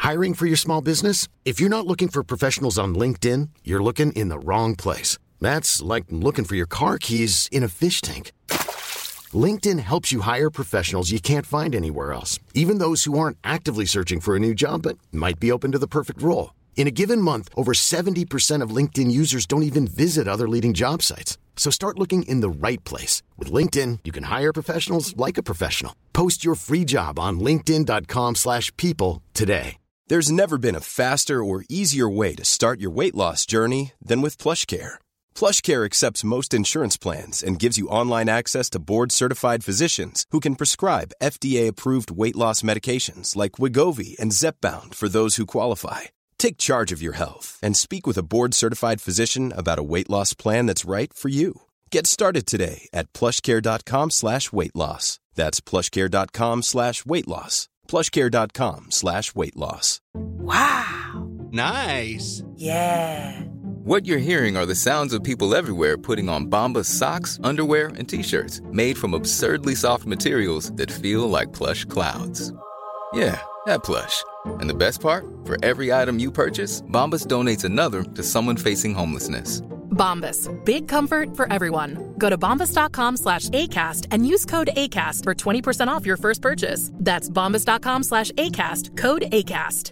Hiring for your small business? If you're not looking for professionals on LinkedIn, you're looking in the wrong place. That's like looking for your car keys in a fish tank. LinkedIn helps you hire professionals you can't find anywhere else, even those who aren't actively searching for a new job but might be open to the perfect role. In a given month, over 70% of LinkedIn users don't even visit other leading job sites. So start looking in the right place. With LinkedIn, you can hire professionals like a professional. Post your free job on linkedin.com/people today. There's never been a faster or easier way to start your weight loss journey than with PlushCare. PlushCare accepts most insurance plans and gives you online access to board-certified physicians who can prescribe FDA-approved weight loss medications like Wegovy and Zepbound for those who qualify. Take charge of your health and speak with a board-certified physician about a weight loss plan that's right for you. Get started today at plushcare.com/weight-loss. That's plushcare.com/weight-loss. plushcare.com/weight-loss. Wow. Nice. Yeah. What you're hearing are the sounds of people everywhere putting on Bombas socks, underwear, and T-shirts made from absurdly soft materials that feel like plush clouds. Yeah, that plush. And the best part? For every item you purchase, Bombas donates another to someone facing homelessness. Bombas. Big comfort for everyone. Go to bombas.com/ACAST and use code ACAST for 20% off your first purchase. That's bombas.com/ACAST. Code ACAST.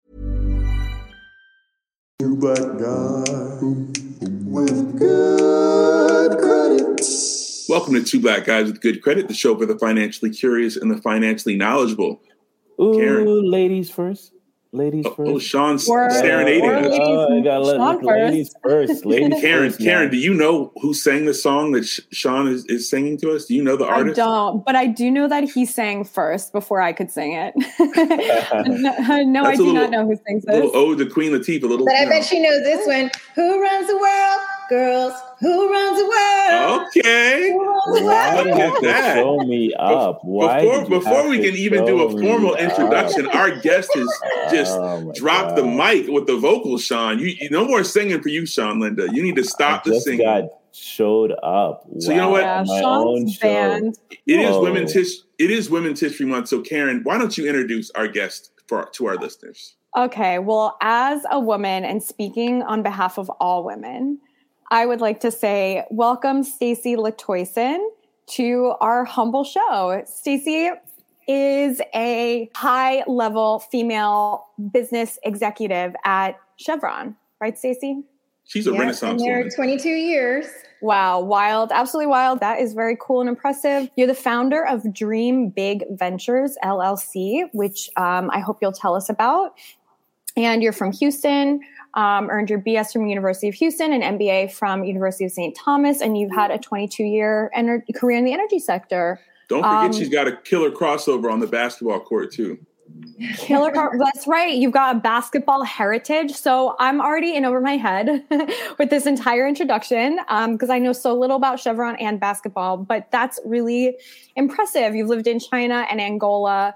You but God with good credit. Welcome to Two Black Guys with Good Credit, the show for the financially curious and the financially knowledgeable. Ooh, Karen. ladies first. Ladies first. Oh, Sean's serenading us. I gotta let ladies first. Ladies first. Karen, do you know who sang the song that Sean is singing to us? Do you know the artist? I don't, but I do know that he sang first before I could sing it. No, I do not know who sings this. Little ode to Queen Latifah. But I bet she knows this one. Who runs the world? Girls. Who runs the world? Okay. Why do you have to show me up? Before we can even do a formal introduction, our guest has just dropped the mic with the vocals, Sean. You no more singing for you, Sean Linda. You need to stop the singing. Got showed up. So you know what? Yeah, Sean's band. It is Women's History Month. So Karen, why don't you introduce our guest to our listeners? Okay. Well, as a woman and speaking on behalf of all women, I would like to say welcome Stacey Latoyson to our humble show. Stacey is a high-level female business executive at Chevron, right, Stacey? She's a Renaissance woman. woman. 22 years. Wow, wild, absolutely wild. That is very cool and impressive. You're the founder of Dream Big Ventures, LLC, which I hope you'll tell us about. And you're from Houston. Earned your BS from University of Houston and MBA from University of St. Thomas, and you've had a 22-year career in the energy sector. Don't forget she's got a killer crossover on the basketball court, too. That's right. You've got a basketball heritage. So I'm already in over my head with this entire introduction because I know so little about Chevron and basketball, but that's really impressive. You've lived in China and Angola.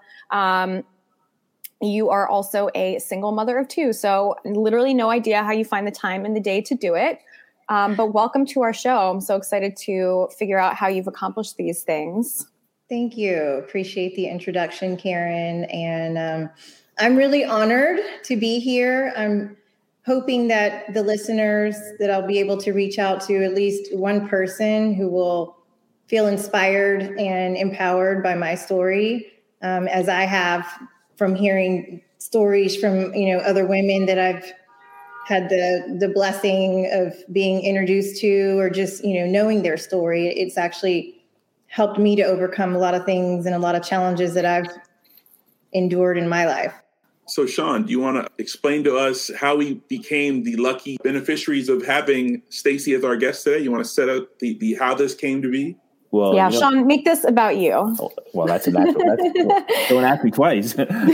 You are also a single mother of two, so literally no idea how you find the time in the day to do it. But welcome to our show. I'm so excited to figure out how you've accomplished these things. Thank you. Appreciate the introduction, Karen. And I'm really honored to be here. I'm hoping that the listeners, that I'll be able to reach out to at least one person who will feel inspired and empowered by my story, as I have from hearing stories from, other women that I've had the blessing of being introduced to, or just, knowing their story. It's actually helped me to overcome a lot of things and a lot of challenges that I've endured in my life. So Sean, do you want to explain to us how we became the lucky beneficiaries of having Stacey as our guest today? You want to set out the how this came to be? Well, yeah, Sean, make this about you. Oh, well, that's a natural. Don't ask me twice.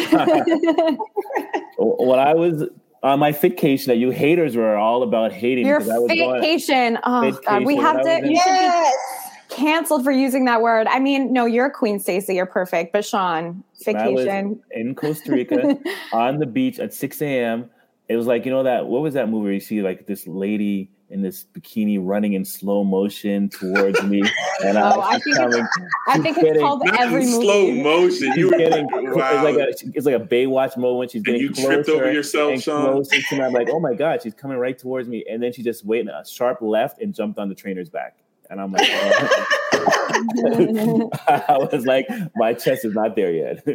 When I was on my fitcation, that you haters were all about hating. Your fitcation. Oh, God, we have to. You should be canceled for using that word. I mean, no, you're a queen, Stacey. You're perfect. But Sean, fitcation. I was in Costa Rica on the beach at 6 a.m. it was like, what was that movie where you see like this lady in this bikini running in slow motion towards me, and I think it's called Every Movie. Slow motion. You were getting wow. It's like a Baywatch moment. She's getting closer. You tripped over yourself, Sean. Closer to me. I'm like, oh my God, she's coming right towards me, and then she just went a sharp left and jumped on the trainer's back, and I'm like, I was like, my chest is not there yet.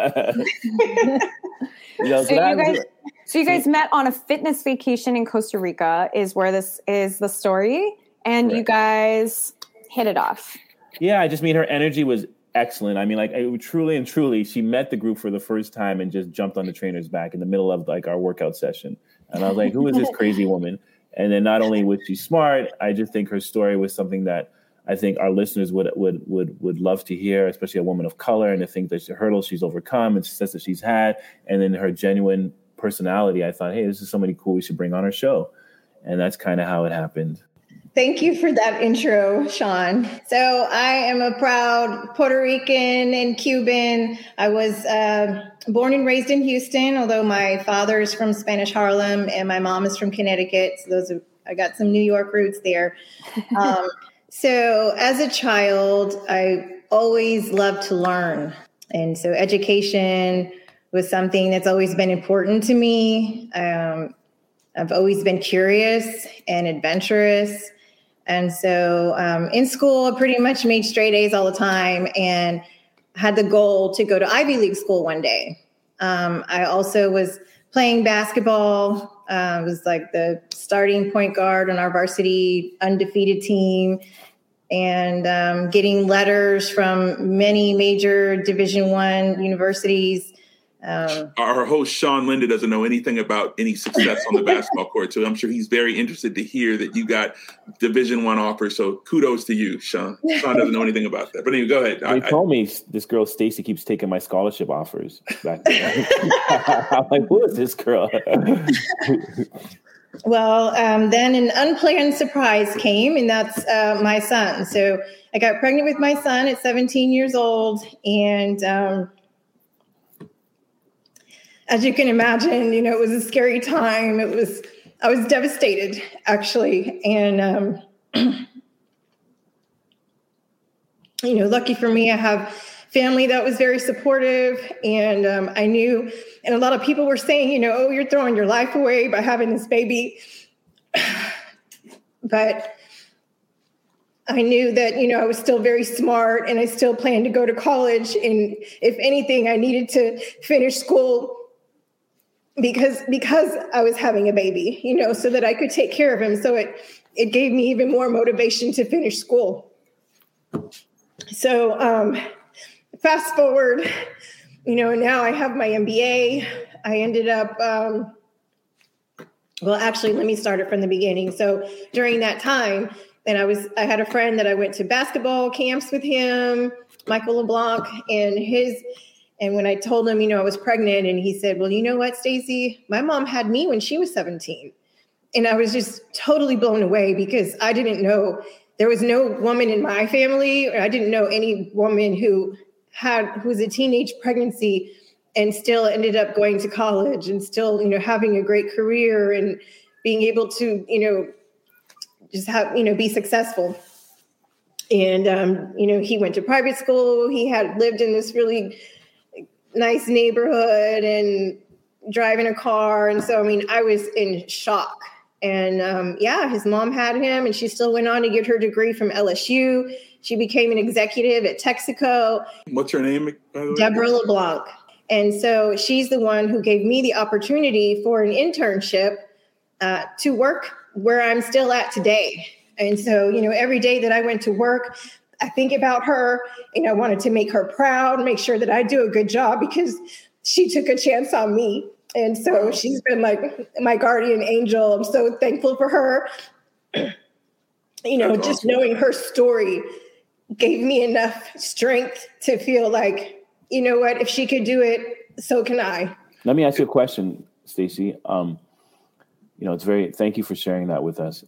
So you guys met on a fitness vacation in Costa Rica is where this is the story. And you guys hit it off. Yeah, I just mean her energy was excellent. I mean, like truly and truly, she met the group for the first time and just jumped on the trainer's back in the middle of like our workout session. And I was like, who is this crazy woman? And then not only was she smart, I just think her story was something that I think our listeners would love to hear, especially a woman of color, and the things that the hurdles she's overcome and success that she's had, and then her genuine personality. I thought, hey, this is somebody cool we should bring on our show. And that's kind of how it happened. Thank you for that intro, Sean. So I am a proud Puerto Rican and Cuban. I was born and raised in Houston, although my father is from Spanish Harlem and my mom is from Connecticut. So I got some New York roots there. So as a child, I always loved to learn. And so education was something that's always been important to me. I've always been curious and adventurous. And so in school, I pretty much made straight A's all the time and had the goal to go to Ivy League school one day. I also was playing basketball. I was like the starting point guard on our varsity undefeated team, and getting letters from many major Division I universities. Our host, Sean Linda, doesn't know anything about any success on the basketball court, so I'm sure he's very interested to hear that you got Division I offers. So kudos to you, Sean. Sean doesn't know anything about that. But anyway, go ahead. They told me this girl, Stacy, keeps taking my scholarship offers back then. I'm like, who is this girl? Well, then an unplanned surprise came, and that's my son. So I got pregnant with my son at 17 years old, and as you can imagine, it was a scary time. I was devastated, actually. And, lucky for me, I have family that was very supportive. And I knew, and a lot of people were saying, oh, you're throwing your life away by having this baby. But I knew that, I was still very smart and I still planned to go to college. And if anything, I needed to finish school because I was having a baby, so that I could take care of him. So it gave me even more motivation to finish school. So fast forward, now I have my MBA. I ended up, actually, let me start it from the beginning. So during that time, and I had a friend that I went to basketball camps with him, Michael LeBlanc, and when I told him, I was pregnant, and he said, well, you know what, Stacey, my mom had me when she was 17. And I was just totally blown away because I didn't know, there was no woman in my family, or I didn't know any woman who was a teenage pregnancy and still ended up going to college and still, having a great career and being able to, just have, be successful. And, he went to private school. He had lived in this really nice neighborhood and driving a car. And so, I was in shock. And his mom had him, and she still went on to get her degree from LSU. She became an executive at Texaco. What's her name, by the way? Deborah LeBlanc. And so she's the one who gave me the opportunity for an internship to work where I'm still at today. And so, every day that I went to work, I think about her, and I wanted to make her proud, make sure that I do a good job because she took a chance on me. And so she's been like my guardian angel. I'm so thankful for her. Just awesome. Knowing her story gave me enough strength to feel like, you know what, if she could do it, so can I. Let me ask you a question, Stacey. Thank you for sharing that with us.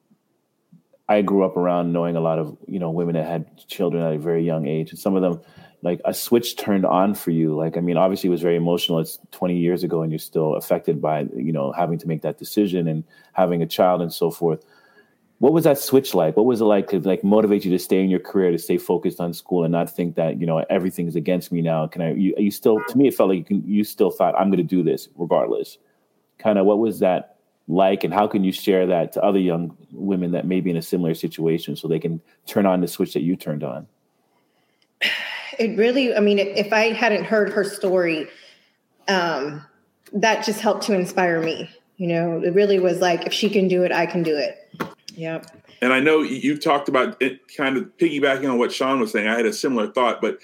I grew up around knowing a lot of, women that had children at a very young age. And some of them, like a switch turned on for you? Like, I mean, obviously it was very emotional. It's 20 years ago and you're still affected by, having to make that decision and having a child and so forth. What was that switch like? What was it like to motivate you to stay in your career, to stay focused on school and not think that, everything is against me now? You still, to me, it felt like you still thought, I'm going to do this regardless. Kind of what was that like, and how can you share that to other young women that may be in a similar situation so they can turn on the switch that you turned on? It really, if I hadn't heard her story, that just helped to inspire me. It really was like, if she can do it, I can do it. Yeah. And I know you talked about it, kind of piggybacking on what Sean was saying. I had a similar thought, but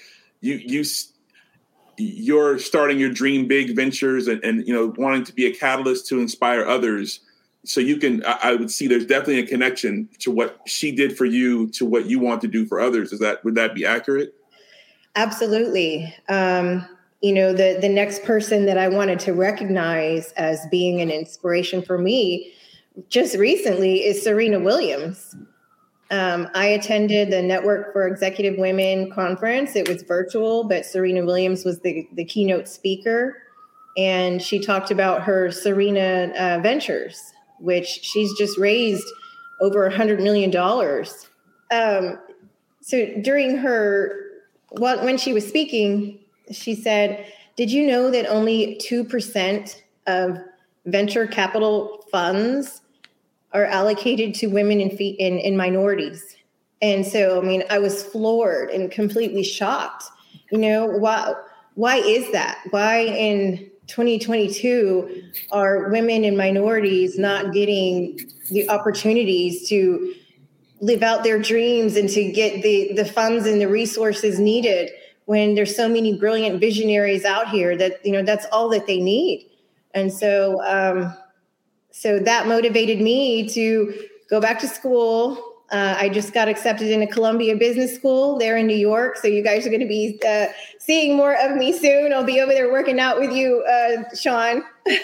you're starting your Dream Big Ventures and wanting to be a catalyst to inspire others. So I would see there's definitely a connection to what she did for you to what you want to do for others. Would that be accurate? Absolutely. The next person that I wanted to recognize as being an inspiration for me just recently is Serena Williams. I attended the Network for Executive Women conference. It was virtual, but Serena Williams was the keynote speaker. And she talked about her Serena Ventures, which she's just raised over $100 million. So during when she was speaking, she said, did you know that only 2% of venture capital funds are allocated to women in minorities? And so, I was floored and completely shocked. Why is that? Why in 2022 are women and minorities not getting the opportunities to live out their dreams and to get the funds and the resources needed when there's so many brilliant visionaries out here that, that's all that they need? And so, so that motivated me to go back to school. I just got accepted into Columbia Business School there in New York. So you guys are going to be seeing more of me soon. I'll be over there working out with you, Sean,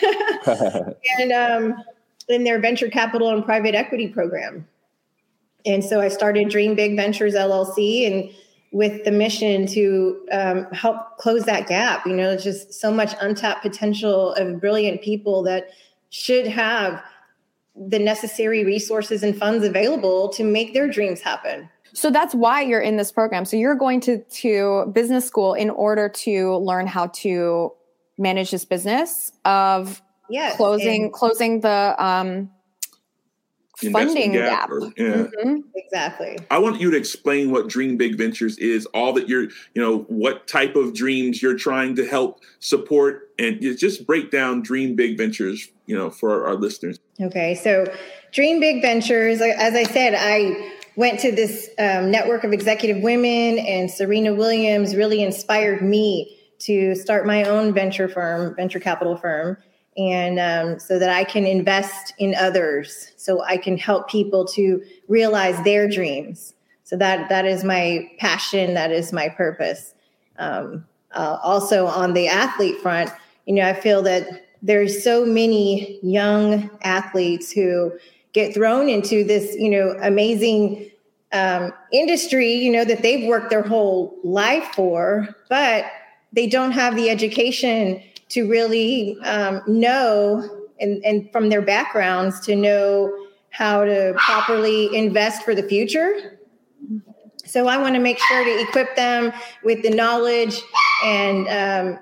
and in their venture capital and private equity program. And so I started Dream Big Ventures LLC, and with the mission to help close that gap. There's just so much untapped potential of brilliant people that should have the necessary resources and funds available to make their dreams happen. So that's why you're in this program. So you're going to business school in order to learn how to manage this business of closing the funding gap. Exactly. I want you to explain what Dream Big Ventures is, all that what type of dreams you're trying to help support, and just break down Dream Big Ventures, for our listeners. Okay. So Dream Big Ventures, as I said, I went to this network of executive women, and Serena Williams really inspired me to start my own venture capital firm. And so that I can invest in others, so I can help people to realize their dreams. So that is my passion. That is my purpose. Also on the athlete front, I feel that there's so many young athletes who get thrown into this, amazing industry, that they've worked their whole life for, but they don't have the education to really know, and from their backgrounds, to know how to properly invest for the future. So I want to make sure to equip them with the knowledge and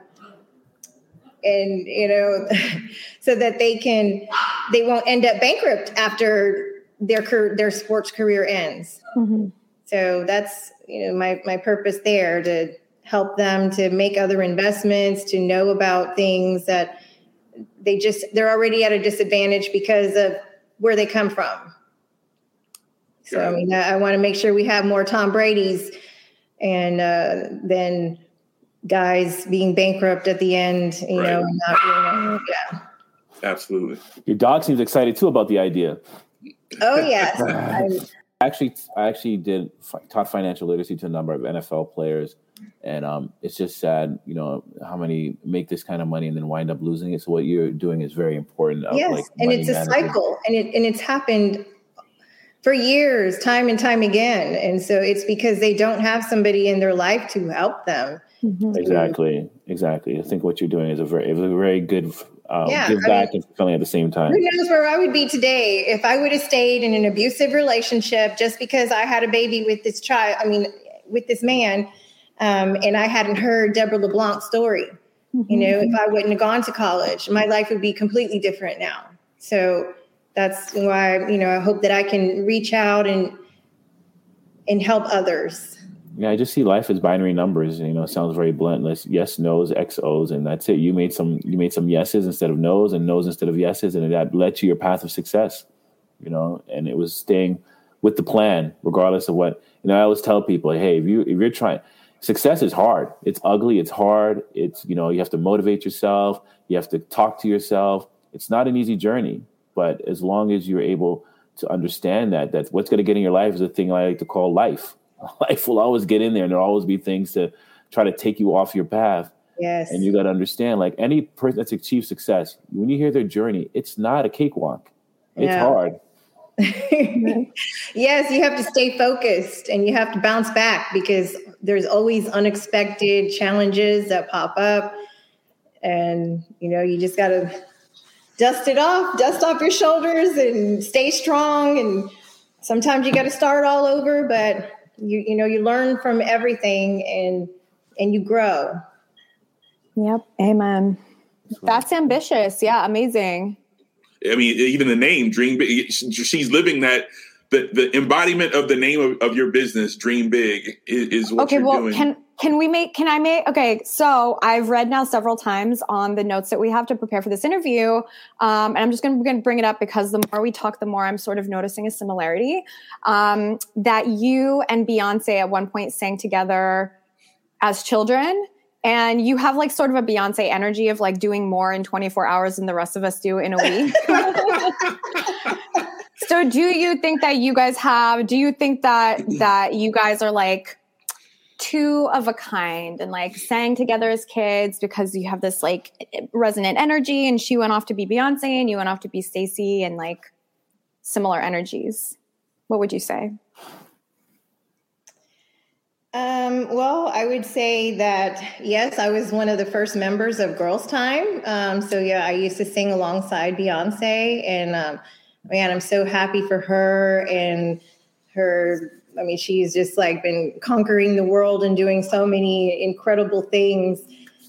so that they won't end up bankrupt after their sports career ends. Mm-hmm. So that's my purpose there, to help them to make other investments, to know about things that they're already at a disadvantage because of where they come from. So, I want to make sure we have more Tom Brady's and then guys being bankrupt at the end, right. And not, yeah. Absolutely. Your dog seems excited too about the idea. Oh, yes. I actually taught financial literacy to a number of NFL players. And it's just sad, how many make this kind of money and then wind up losing it. So what you're doing is very important. Yes, and it's a cycle, and it's happened for years, time and time again. And so it's because they don't have somebody in their life to help them. Exactly. I think what you're doing is a very good give back and fulfilling at the same time. Who knows where I would be today if I would have stayed in an abusive relationship just because I had a baby with this child, with this man, and I hadn't heard Deborah LeBlanc's story. If I wouldn't have gone to college, my life would be completely different now. So that's why, I hope that I can reach out and help others. Yeah, I just see life as binary numbers. It sounds very blunt. Yes, no's, XO's, and that's it. You made some yeses instead of no's, and no's instead of yeses, and that led to your path of success. And it was staying with the plan, regardless of what. I always tell people, hey, if you're trying, success is hard. It's ugly. It's hard. It's you have to motivate yourself. You have to talk to yourself. It's not an easy journey, but as long as you're able to understand that what's going to get in your life is a thing I like to call life. Life will always get in there, and there'll always be things to try to take you off your path. Yes. And you got to understand, like any person that's achieved success, when you hear their journey, it's not a cakewalk. It's hard. Yes, you have to stay focused and you have to bounce back because there's always unexpected challenges that pop up. And, you just got to dust off your shoulders and stay strong. And sometimes you got to start all over, but you learn from everything and you grow. Yep. Amen. That's ambitious. Yeah. Amazing. Even the name Dream Big, she's living that the embodiment of the name of your business, Dream Big, is what you're doing. Okay, so I've read now several times on the notes that we have to prepare for this interview. And I'm just going to bring it up because the more we talk, the more I'm sort of noticing a similarity, that you and Beyonce at one point sang together as children. And you have like sort of a Beyonce energy of like doing more in 24 hours than the rest of us do in a week. So do you think that you guys are like two of a kind and like sang together as kids because you have this like resonant energy, and she went off to be Beyonce and you went off to be Stacey, and like similar energies? What would you say? Well, I would say that, yes, I was one of the first members of Girls Time. I used to sing alongside Beyonce, and man, I'm so happy for her and her. She's just like been conquering the world and doing so many incredible things.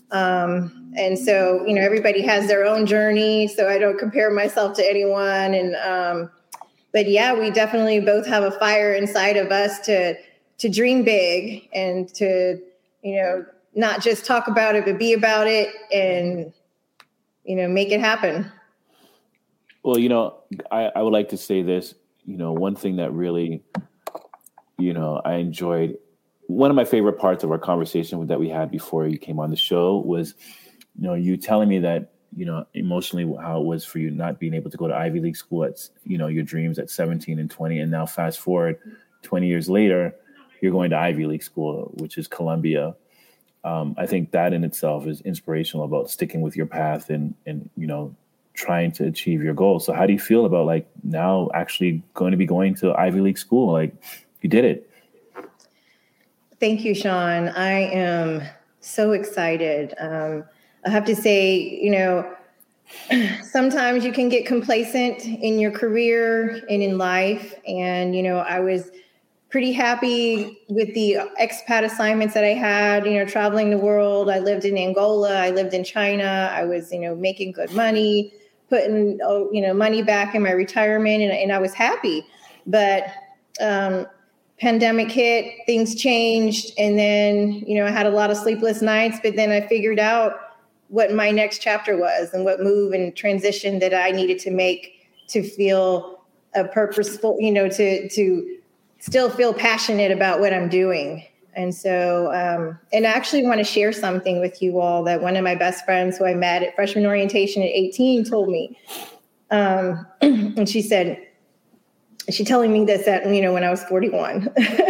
And so, everybody has their own journey, so I don't compare myself to anyone. And, but yeah, we definitely both have a fire inside of us to dream big and to, not just talk about it, but be about it and, make it happen. Well, I would like to say this, one thing that really, I enjoyed, one of my favorite parts of our conversation that we had before you came on the show was, you telling me that, emotionally how it was for you not being able to go to Ivy League school at, your dreams at 17 and 20. And now fast forward 20 years later, you're going to Ivy League school, which is Columbia. I think that in itself is inspirational about sticking with your path and trying to achieve your goals. So how do you feel about like now actually going to be going to Ivy League school? Like you did it. Thank you, Sean. I am so excited. I have to say, sometimes you can get complacent in your career and in life. And, I was pretty happy with the expat assignments that I had, traveling the world. I lived in Angola. I lived in China. I was, making good money, putting, money back in my retirement, and I was happy. But pandemic hit, things changed. And then, I had a lot of sleepless nights, but then I figured out what my next chapter was and what move and transition that I needed to make to feel a purposeful, to still feel passionate about what I'm doing. And so, and I actually want to share something with you all that one of my best friends who I met at freshman orientation at 18 told me. And she telling me this at, when I was 41,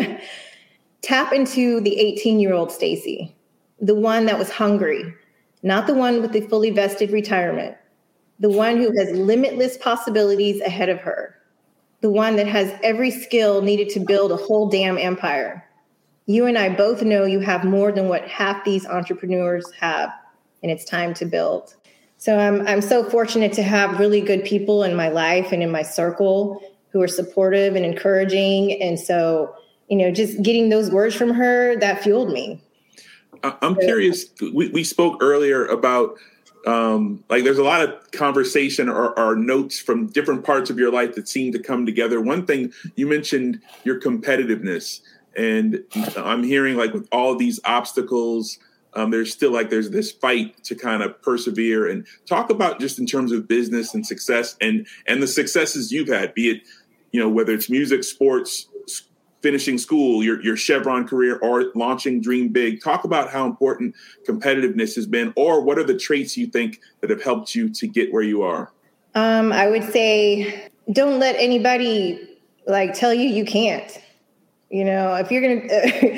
tap into the 18-year-old Stacey, the one that was hungry, not the one with the fully vested retirement, the one who has limitless possibilities ahead of her. the one that has every skill needed to build a whole damn empire. You and I both know you have more than what half these entrepreneurs have, and it's time to build. So I'm so fortunate to have really good people in my life and in my circle who are supportive and encouraging. And so, just getting those words from her, that fueled me. I'm curious. We spoke earlier about there's a lot of conversation or notes from different parts of your life that seem to come together. One thing you mentioned, your competitiveness. And I'm hearing like with all these obstacles, there's still there's this fight to kind of persevere and talk about just in terms of business and success and the successes you've had, be it, whether it's music, sports, finishing school, your Chevron career, or launching Dream Big. Talk about how important competitiveness has been, or what are the traits you think that have helped you to get where you are? I would say, don't let anybody tell you can't. If you're going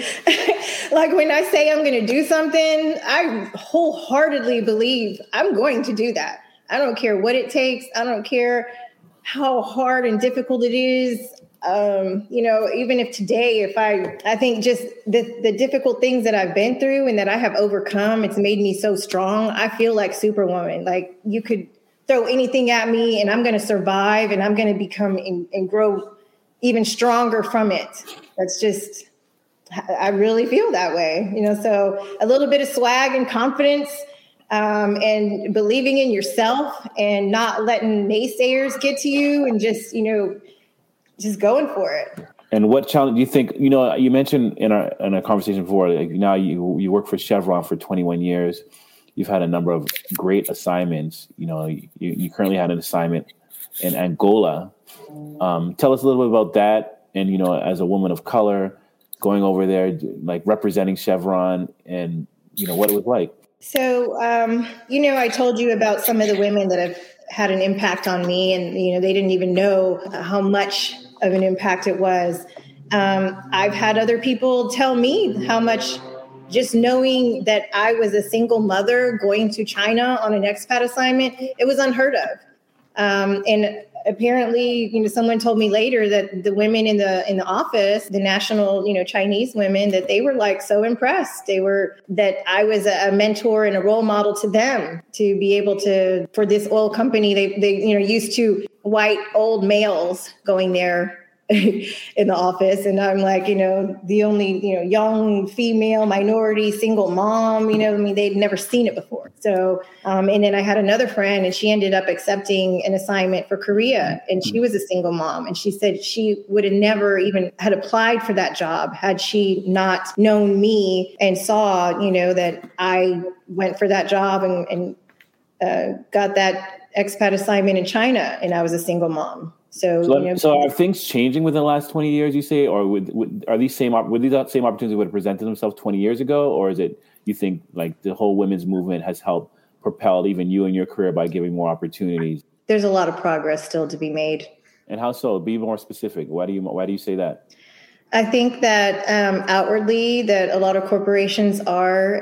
to, when I say I'm going to do something, I wholeheartedly believe I'm going to do that. I don't care what it takes. I don't care how hard and difficult it is. Even if today, I think just the difficult things that I've been through and that I have overcome, it's made me so strong. I feel like Superwoman. Like you could throw anything at me and I'm going to survive and I'm going to become and grow even stronger from it. That's just, I really feel that way, so a little bit of swag and confidence and believing in yourself and not letting naysayers get to you and just going for it. And what challenge do you think, you mentioned in a conversation before, now you work for Chevron for 21 years. You've had a number of great assignments. You currently had an assignment in Angola. Tell us a little bit about that. And, as a woman of color going over there, representing Chevron and, what it was like. So, I told you about some of the women that have had an impact on me and, they didn't even know how much of an impact it was. I've had other people tell me how much just knowing that I was a single mother going to China on an expat assignment, it was unheard of. And apparently, someone told me later that the women in the office, the national, Chinese women, that they were so impressed. That I was a mentor and a role model to them to be able to, for this oil company, they used to white old males going there in the office. And I'm the only, young female minority single mom, they'd never seen it before. So, and then I had another friend and she ended up accepting an assignment for Korea and she was a single mom. And she said she would have never even had applied for that job had she not known me and saw, that I went for that job and got that expat assignment in China and I was a single mom. So are things changing within the last 20 years, you say, or are these same opportunities would have presented themselves 20 years ago? Or is it, you think the whole women's movement has helped propel even you in your career by giving more opportunities? There's a lot of progress still to be made. And how so? Be more specific. Why do you say that? I think that outwardly that a lot of corporations are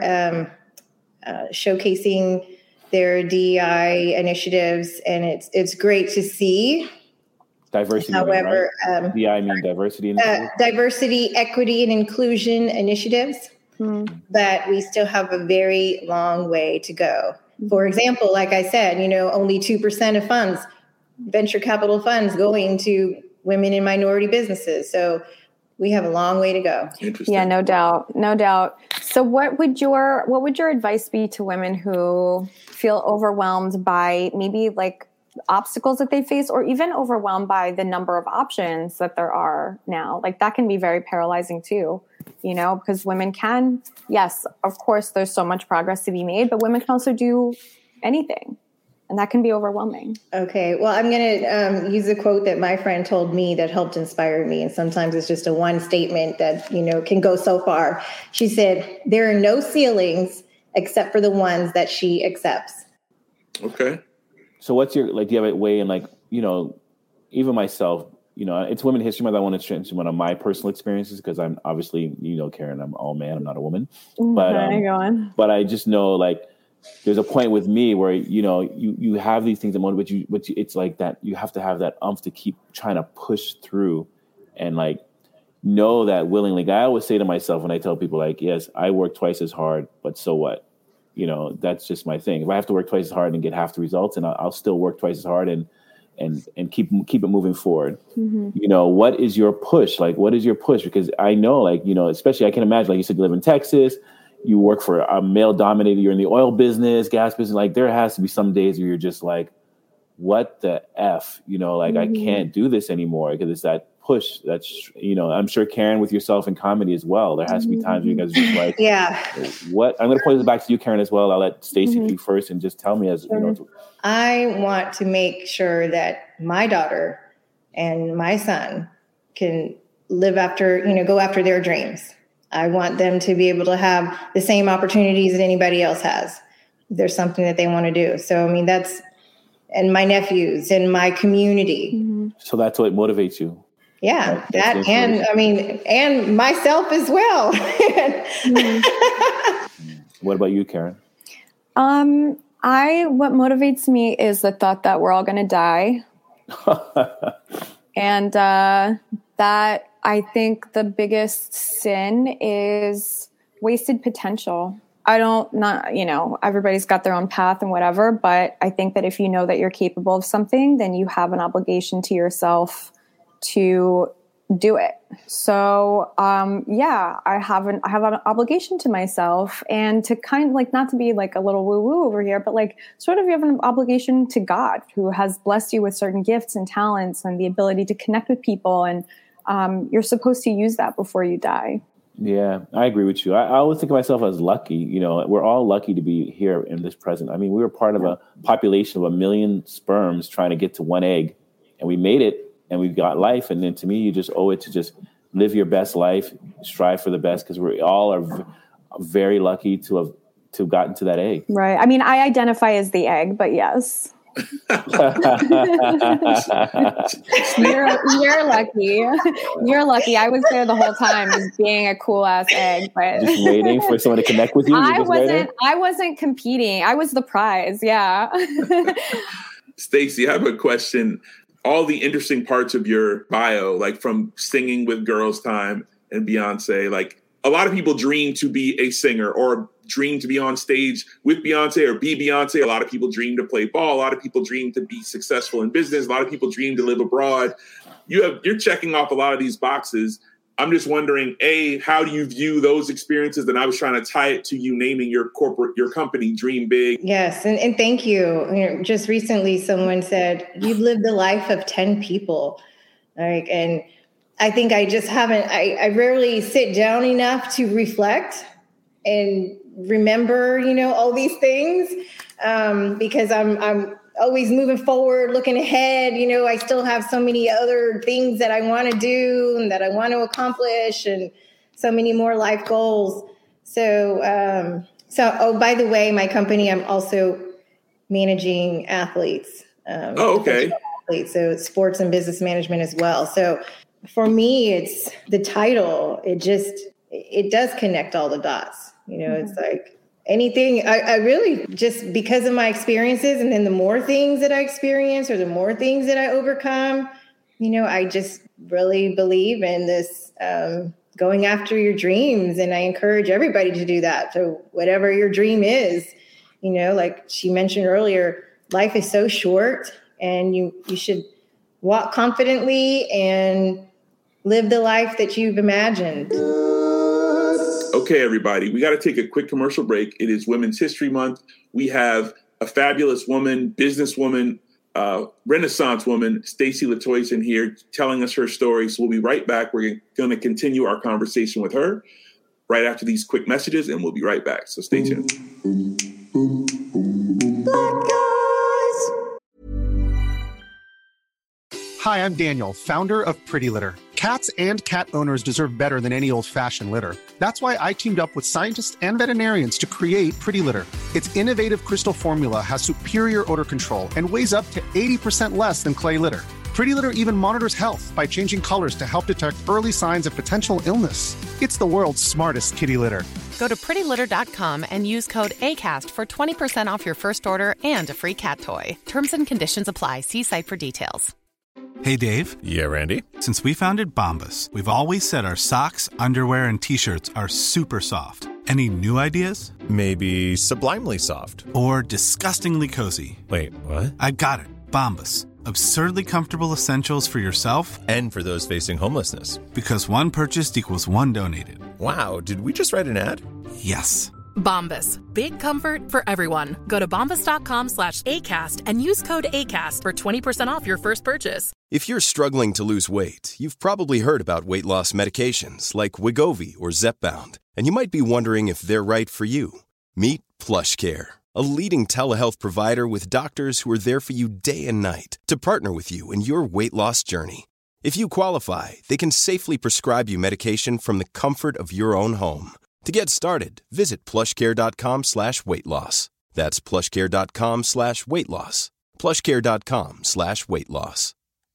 showcasing their DEI initiatives and it's great to see. Diversity. However, right? DI mean diversity initiatives? Diversity, equity, and inclusion initiatives, but we still have a very long way to go. For example, like I said, only 2% of funds, venture capital funds, going to women in minority businesses. So we have a long way to go. Interesting. Yeah, no doubt. So what would your advice be to women who feel overwhelmed by maybe obstacles that they face, or even overwhelmed by the number of options that there are now? That can be very paralyzing too, because women can, yes, of course, there's so much progress to be made, but women can also do anything. And that can be overwhelming. Okay. Well, I'm going to use a quote that my friend told me that helped inspire me. And sometimes it's just a one statement that, can go so far. She said, "There are no ceilings except for the ones that she accepts." Okay. So what's your, do you have a way in even myself, it's Women's History Month. I want to share one of my personal experiences because I'm obviously, Karen, I'm all man. I'm not a woman. But, go on. But I just know there's a point with me where, you know, you have these things that motivate you, but it's like that you have to have that umph to keep trying to push through and like know that willingly. I always say to myself when I tell people, like, yes, I work twice as hard, but so what? You know, that's just my thing. If I have to work twice as hard and get half the results, and I'll still work twice as hard and keep it moving forward. Mm-hmm. You know, what is your push? Like, what is your push? Because I know, like, you know, especially I can imagine, like you said, you live in Texas, you work for a male dominated, you're in the oil business, gas business. Like, there has to be some days where you're just like, what the F, you know, like, mm-hmm. I can't do this anymore, because it's that push. That's, you know, I'm sure Karen, with yourself in comedy as well, there has to be times where you guys are just like, yeah, what? I'm going to point this back to you, Karen, as well. I'll let Stacey mm-hmm. speak first and just tell me, as you know. I want to make sure that my daughter and my son can live after, you know, go after their dreams. I want them to be able to have the same opportunities that anybody else has. There's something that they want to do. So, I mean, that's, and my nephews and my community. Mm-hmm. So that's what motivates you. Yeah, that, and I mean, and myself as well. What about you, Karen? What motivates me is the thought that we're all going to die. And that I think the biggest sin is wasted potential. You know, everybody's got their own path and whatever, but I think that if you know that you're capable of something, then you have an obligation to yourself to do it. So, I have an obligation to myself, and to kind of like, not to be like a little woo woo over here, but like sort of you have an obligation to God, who has blessed you with certain gifts and talents and the ability to connect with people. And you're supposed to use that before you die. Yeah, I agree with you. I always think of myself as lucky. You know, we're all lucky to be here in this present. I mean, we were part of a population of 1 million sperms trying to get to one egg, and we made it. And we've got life. And then to me, you just owe it to just live your best life, strive for the best, because we all are very lucky to have gotten to that egg. Right. I mean, I identify as the egg, but yes. You're lucky. You're lucky. I was there the whole time, just being a cool ass egg, but just waiting for someone to connect with you. I wasn't competing. I was the prize. Yeah. Stacey, I have a question. All the interesting parts of your bio, like from singing with Girls Time and Beyonce, like a lot of people dream to be a singer or dream to be on stage with Beyonce or be Beyonce. A lot of people dream to play ball. A lot of people dream to be successful in business. A lot of people dream to live abroad. You're checking off a lot of these boxes. I'm just wondering, A, how do you view those experiences? And I was trying to tie it to you naming your company, Dream Big. Yes. And thank you. You know, just recently, someone said, you've lived the life of 10 people. Like, and I think I just haven't, I rarely sit down enough to reflect and remember, you know, all these things, because I'm always moving forward, looking ahead. You know, I still have so many other things that I want to do and that I want to accomplish, and so many more life goals. So, oh, by the way, my company, I'm also managing athletes. Okay. Athletes, so it's sports and business management as well. So for me, it's the title. It does connect all the dots. You know, It's like, anything, I really, just because of my experiences, and then the more things that I experience or the more things that I overcome, you know, I just really believe in this going after your dreams. And I encourage everybody to do that. So whatever your dream is, you know, like she mentioned earlier, life is so short, and you should walk confidently and live the life that you've imagined. Okay, everybody, we got to take a quick commercial break. It is Women's History Month. We have a fabulous woman, businesswoman, Renaissance woman, Stacey Latoyson here telling us her story. So we'll be right back. We're going to continue our conversation with her right after these quick messages, and we'll be right back. So stay tuned. Hi, I'm Daniel, founder of Pretty Litter. Cats and cat owners deserve better than any old-fashioned litter. That's why I teamed up with scientists and veterinarians to create Pretty Litter. Its innovative crystal formula has superior odor control and weighs up to 80% less than clay litter. Pretty Litter even monitors health by changing colors to help detect early signs of potential illness. It's the world's smartest kitty litter. Go to prettylitter.com and use code ACAST for 20% off your first order and a free cat toy. Terms and conditions apply. See site for details. Hey, Dave. Yeah, Randy. Since we founded Bombas, we've always said our socks, underwear, and T-shirts are super soft. Any new ideas? Maybe sublimely soft. Or disgustingly cozy. Wait, what? I got it. Bombas. Absurdly comfortable essentials for yourself and for those facing homelessness. Because one purchased equals one donated. Wow, did we just write an ad? Yes. Bombas. Big comfort for everyone. Go to bombas.com/ACAST and use code ACAST for 20% off your first purchase. If you're struggling to lose weight, you've probably heard about weight loss medications like Wegovy or Zepbound, and you might be wondering if they're right for you. Meet PlushCare, a leading telehealth provider with doctors who are there for you day and night to partner with you in your weight loss journey. If you qualify, they can safely prescribe you medication from the comfort of your own home. To get started, visit plushcare.com/weightloss. That's plushcare.com/weightloss. plushcare.com/weightloss.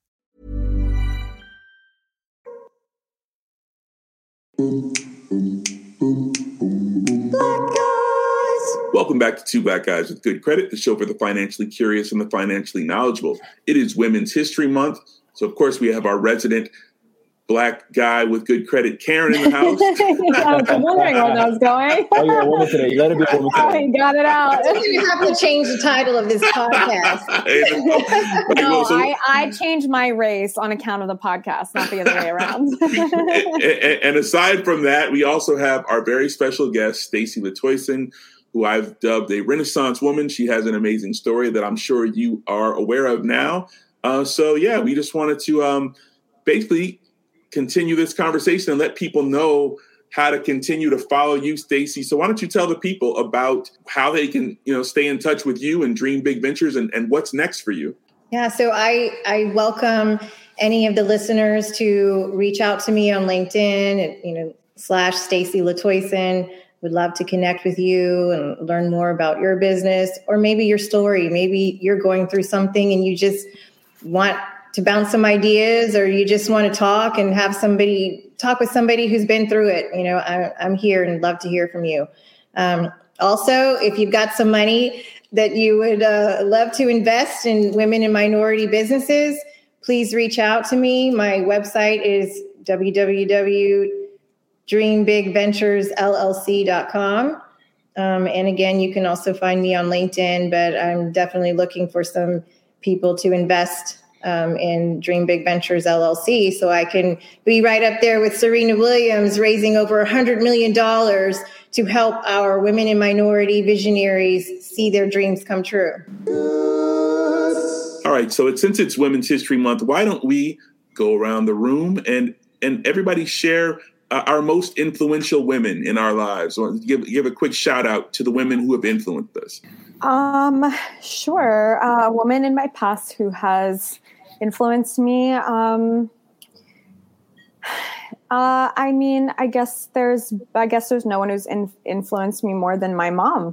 Welcome back to Two Black Guys with Good Credit, the show for the financially curious and the financially knowledgeable. It is Women's History Month, so of course we have our resident Black guy with good credit, Karen, in the house. I was wondering where that was going. Oh, you're a woman today. You got to be a woman today. I got it out. You have to change the title of this podcast. I changed my race on account of the podcast, not the other way around. And aside from that, we also have our very special guest, Stacey Latoyson, who I've dubbed a Renaissance woman. She has an amazing story that I'm sure you are aware of now. We just wanted to basically continue this conversation and let people know how to continue to follow you, Stacey. So why don't you tell the people about how they can, stay in touch with you and Dream Big Ventures and what's next for you? Yeah, so I welcome any of the listeners to reach out to me on LinkedIn, /Stacey Latoyson. Would love to connect with you and learn more about your business or maybe your story. Maybe you're going through something and you just want to bounce some ideas, or you just want to talk and have talk with somebody who's been through it. I'm here and love to hear from you. Also, if you've got some money that you would love to invest in women and minority businesses, please reach out to me. My website is www.dreambigventuresllc.com. And again, you can also find me on LinkedIn, but I'm definitely looking for some people to invest in Dream Big Ventures LLC, so I can be right up there with Serena Williams, raising over $100 million to help our women and minority visionaries see their dreams come true. All right, so since it's Women's History Month, why don't we go around the room and everybody share our most influential women in our lives, or give a quick shout out to the women who have influenced us. Sure. A woman in my past who has influenced me. I guess there's no one who's influenced me more than my mom,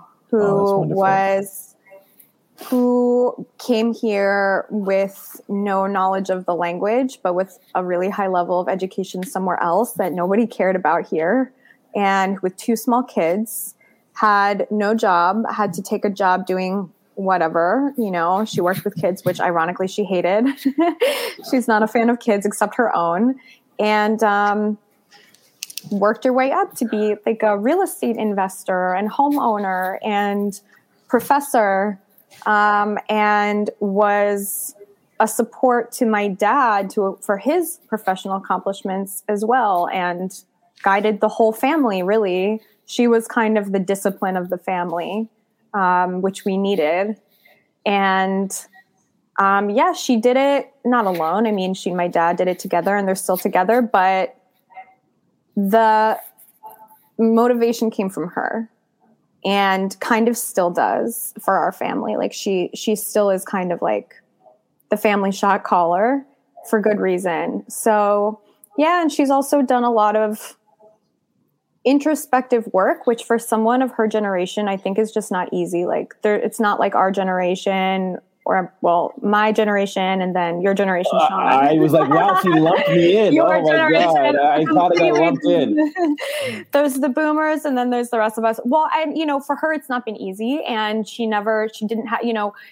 who came here with no knowledge of the language, but with a really high level of education somewhere else that nobody cared about here. And with 2 small kids, had no job, had to take a job doing whatever, she worked with kids, which ironically she hated. She's not a fan of kids except her own. And worked her way up to be like a real estate investor and homeowner and professor, and was a support to my dad for his professional accomplishments as well, and guided the whole family, really. She was kind of the discipline of the family, which we needed. And she did it not alone. I mean, she and my dad did it together, and they're still together, but the motivation came from her and kind of still does for our family. Like she still is kind of like the family shot caller for good reason. So yeah. And she's also done a lot of introspective work, which for someone of her generation, I think is just not easy. Like it's not like our generation my generation and then your generation, Sean. I was like, wow, she lumped me in. Your oh my God. I thought I got lumped in. There's the boomers and then there's the rest of us. Well, for her, it's not been easy. And she didn't have,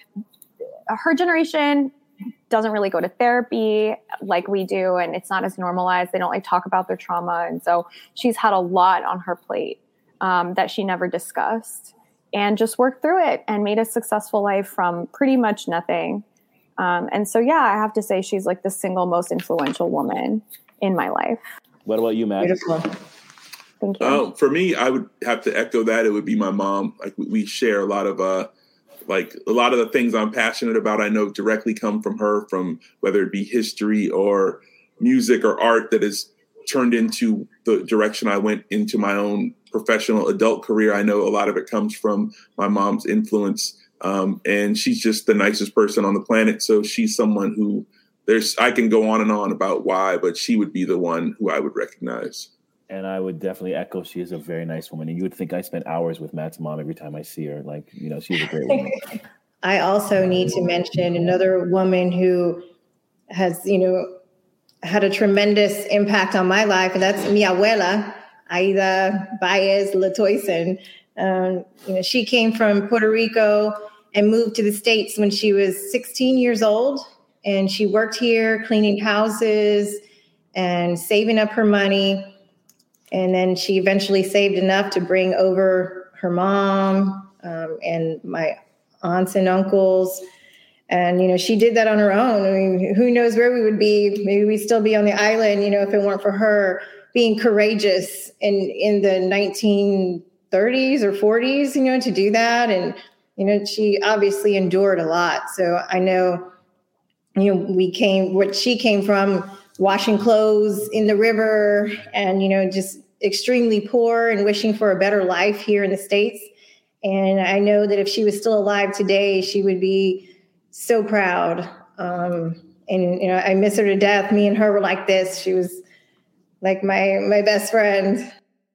her generation doesn't really go to therapy like we do. And it's not as normalized. They don't like talk about their trauma. And so she's had a lot on her plate that she never discussed. And just worked through it and made a successful life from pretty much nothing. And so, I have to say she's like the single most influential woman in my life. What about you, Matt? Beautiful. Thank you. For me, I would have to echo that. It would be my mom. Like we share a lot of the things I'm passionate about. I know directly come from her, from whether it be history or music or art that has turned into the direction I went into my own professional adult career. I know a lot of it comes from my mom's influence. And she's just the nicest person on the planet. So she's someone who I can go on and on about why, but she would be the one who I would recognize. And I would definitely echo, she is a very nice woman. And you would think I spent hours with Matt's mom every time I see her. Like, she's a great woman. I also need to mention another woman who has, had a tremendous impact on my life. And that's mi abuela, Aida Baez Latoyson. She came from Puerto Rico and moved to the States when she was 16 years old. And she worked here cleaning houses and saving up her money. And then she eventually saved enough to bring over her mom and my aunts and uncles. And, she did that on her own. I mean, who knows where we would be? Maybe we'd still be on the island, if it weren't for her being courageous in the 1930s or 40s, to do that. And, she obviously endured a lot. So I know, she came from washing clothes in the river and, just extremely poor and wishing for a better life here in the States. And I know that if she was still alive today, she would be so proud. And, I miss her to death. Me and her were like this. She was like my best friend.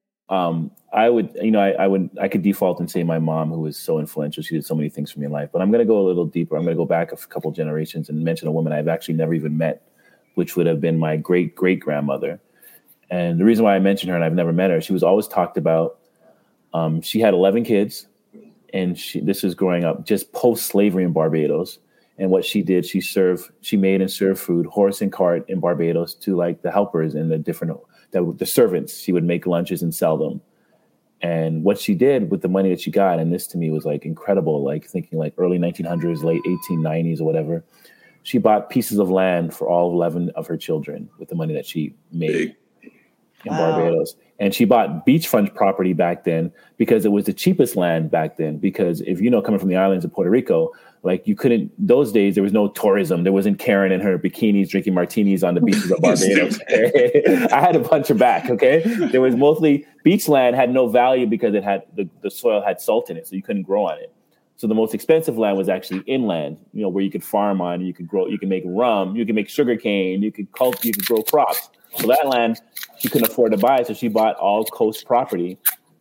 I could default and say my mom, who was so influential. She did so many things for me in life, but I'm going to go a little deeper. I'm going to go back a couple generations and mention a woman I've actually never even met, which would have been my great great grandmother. And the reason why I mention her and I've never met her, she was always talked about. She had 11 kids, and this was growing up just post-slavery in Barbados. And what she did, she made and served food, horse and cart in Barbados to like the helpers and the servants. She would make lunches and sell them. And what she did with the money that she got, and this to me was like incredible, like thinking like early 1900s, late 1890s or whatever. She bought pieces of land for all 11 of her children with the money that she made in Barbados. And she bought beachfront property back then because it was the cheapest land back then. Because if coming from the islands of Puerto Rico, like you couldn't, those days, there was no tourism. There wasn't Karen in her bikinis drinking martinis on the beaches of Barbados. I had to punch her back, okay? There was mostly beach land had no value because it had the soil had salt in it, so you couldn't grow on it. So the most expensive land was actually inland, where you could farm on, you could grow, you could make rum, you could make sugar cane, you could grow crops. So that land she couldn't afford to buy, so she bought all coast property,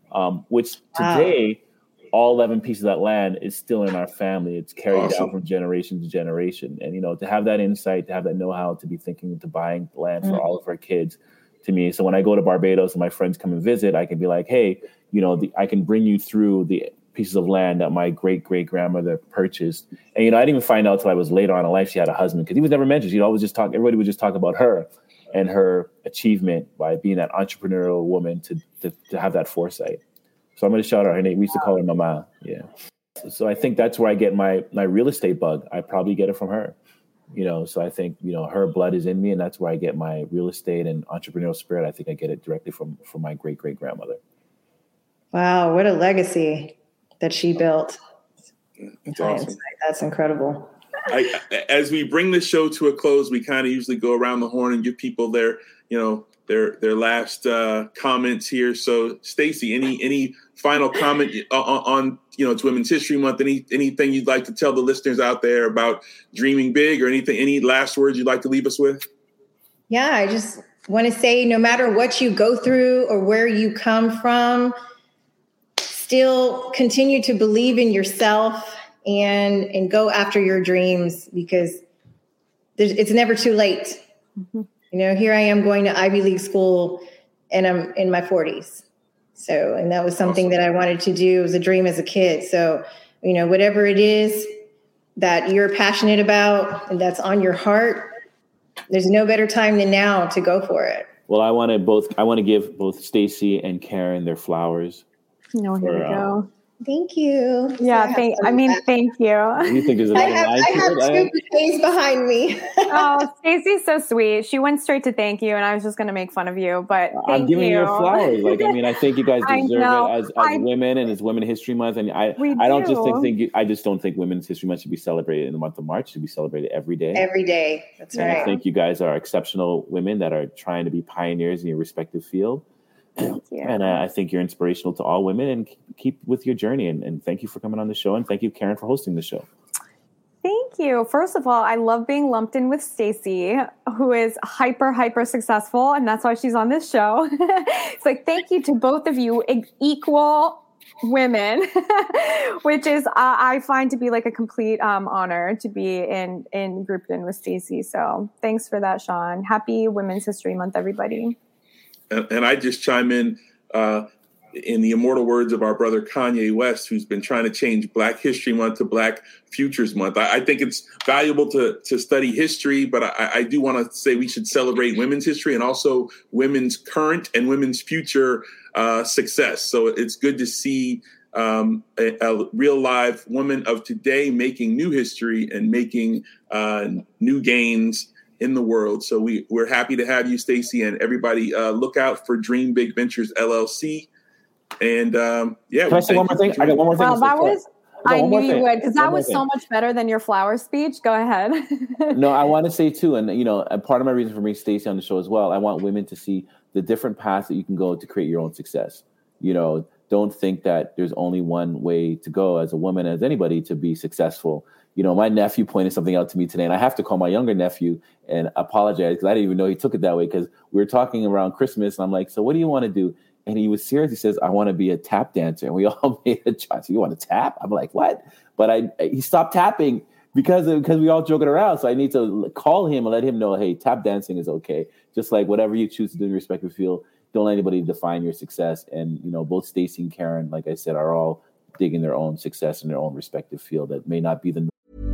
which today, all 11 pieces of that land is still in our family. It's carried down from generation to generation. And, to have that insight, to have that know-how, to be thinking to buying land for all of our kids, to me. So when I go to Barbados and my friends come and visit, I can be like, hey, I can bring you through the pieces of land that my great-great-grandmother purchased. And, I didn't even find out till I was later on in life she had a husband, because he was never mentioned. Everybody would just talk about her and her achievement by being that entrepreneurial woman to have that foresight. So I'm going to shout out her name. We used to call her Mama. Yeah. So I think that's where I get my real estate bug. I probably get it from her. So I think, her blood is in me, and that's where I get my real estate and entrepreneurial spirit. I think I get it directly from my great-great-grandmother. Wow, what a legacy that she built. That's awesome. That's incredible. As we bring the show to a close, we kind of usually go around the horn and give people their last comments here. So, Stacey, any final comment on it's Women's History Month? Anything you'd like to tell the listeners out there about dreaming big, or any last words you'd like to leave us with? Yeah, I just want to say, no matter what you go through or where you come from, still continue to believe in yourself and go after your dreams, because it's never too late. Mm-hmm. You know, here I am going to Ivy League school and I'm in my 40s. So, and that was something that I wanted to do. It was a dream as a kid. So, you know, whatever it is that you're passionate about and that's on your heart, there's no better time than now to go for it. Well, I want to give both Stacey and Karen their flowers. No, here we go. Thank you. Yeah, thank you. You think there's another line? I have two bouquets behind me. Oh, Stacey's so sweet. She went straight to thank you, and I was just going to make fun of you, but I'm giving you your flowers. Like, I mean, I think you guys I deserve know. it as women, and it's Women's History Month. And I just don't think Women's History Month should be celebrated in the month of March. It should be celebrated every day. Every day. That's right. I think you guys are exceptional women that are trying to be pioneers in your respective field. Thank you. And I think you're inspirational to all women, and keep with your journey. And thank you for coming on the show. And thank you, Karen, for hosting the show. Thank you. First of all, I love being lumped in with Stacey, who is hyper successful. And that's why she's on this show. It's like, thank you to both of you, equal women, which is, I find to be like a complete honor to be grouped in with Stacey. So thanks for that, Sean. Happy Women's History Month, everybody. And I just chime in the immortal words of our brother Kanye West, who's been trying to change Black History Month to Black Futures Month. I think it's valuable to study history, but I do want to say we should celebrate women's history and also women's current and women's future success. So it's good to see a real live woman of today making new history and making new gains in the world. So we're happy to have you, Stacey, and everybody look out for Dream Big Ventures LLC. And Can I say one more thing? I got one more thing. Well, I knew you would, because that was so much better than your flower speech. Go ahead. No, I want to say too, and part of my reason for bringing Stacey on the show as well, I want women to see the different paths that you can go to create your own success. Don't think that there's only one way to go as a woman, as anybody, to be successful. My nephew pointed something out to me today, and I have to call my younger nephew and apologize because I didn't even know he took it that way, because we were talking around Christmas, and I'm like, so what do you want to do? And he was serious. He says, I want to be a tap dancer. And we all made a joke. You want to tap? I'm like, what? But he stopped tapping because we all joking around. So I need to call him and let him know, hey, tap dancing is okay. Just like whatever you choose to do in your respective field, don't let anybody define your success. And, both Stacey and Karen, like I said, are all digging their own success in their own respective field that may not be the.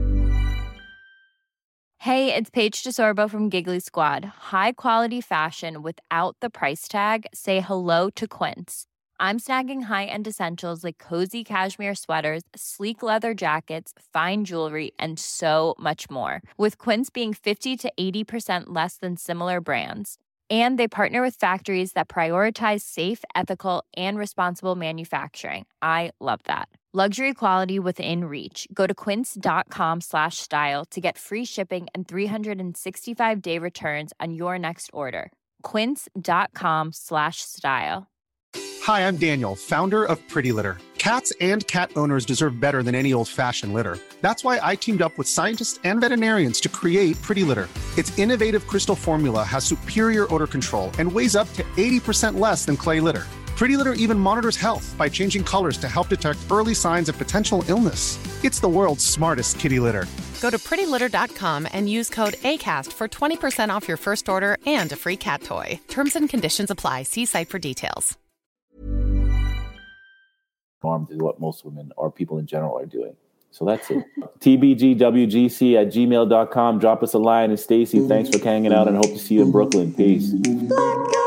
Hey, it's Paige DeSorbo from Giggly Squad. High quality fashion without the price tag. Say hello to Quince. I'm snagging high-end essentials like cozy cashmere sweaters, sleek leather jackets, fine jewelry, and so much more. With Quince being 50 to 80% less than similar brands. And they partner with factories that prioritize safe, ethical, and responsible manufacturing. I love that. Luxury quality within reach. Go to quince.com/style to get free shipping and 365-day returns on your next order. Quince.com/style. Hi, I'm Daniel, founder of Pretty Litter. Cats and cat owners deserve better than any old-fashioned litter. That's why I teamed up with scientists and veterinarians to create Pretty Litter. Its innovative crystal formula has superior odor control and weighs up to 80% less than clay litter. Pretty Litter even monitors health by changing colors to help detect early signs of potential illness. It's the world's smartest kitty litter. Go to prettylitter.com and use code ACAST for 20% off your first order and a free cat toy. Terms and conditions apply. See site for details. Norms is what most women or people in general are doing. So that's it. TBGWGC@gmail.com. Drop us a line. And Stacey, thanks for hanging out, and hope to see you in Brooklyn. Peace.